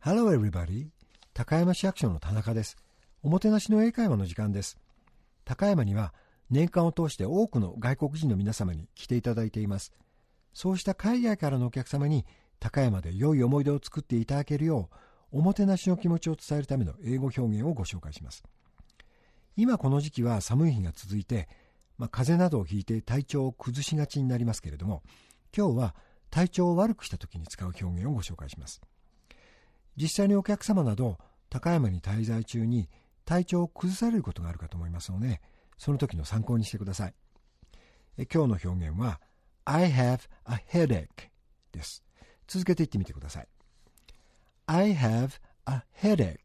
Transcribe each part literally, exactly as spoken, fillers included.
Hello everybody. 高山市役所の田中です。おもてなしの英会話の時間です。高山には年間を通して多くの外国人の皆様に来ていただいています。そうした海外からのお客様に高山で良い思い出を作っていただけるよう、おもてなしの気持ちを伝えるための英語表現をご紹介します。今この時期は寒い日が続いて、まあ、風邪などをひいて体調を崩しがちになりますけれども、今日は体調を悪くした時に使う表現をご紹介します。実際にお客様など高山に滞在中に体調を崩されることがあるかと思いますので、その時の参考にしてください。え今日の表現は I have a headache です。続けて言ってみてください。 I have a headache.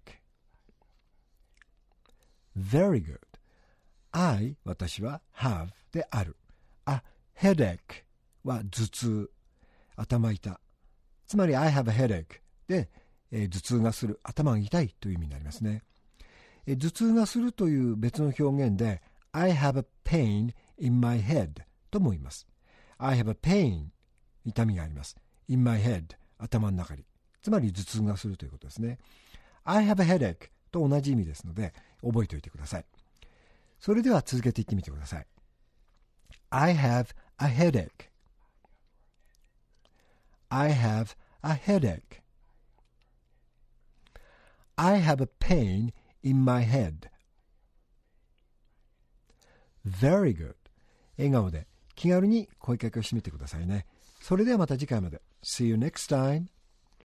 Very good. I 私は have である。 A headache は頭痛、頭痛。つまり I have a headache でえー、頭痛がする、頭が痛いという意味になりますね。えー、頭痛がするという別の表現で I have a pain in my head とも言います。 I have a pain 痛みがあります。 in my head 頭の中に、つまり頭痛がするということですね。 I have a headache と同じ意味ですので覚えておいてください。それでは続けて言ってみてください。 I have a headache. I have a headache.I have a pain in my head. Very good. 笑顔で気軽に声かけをしてみてくださいね。それではまた次回まで。See you next time.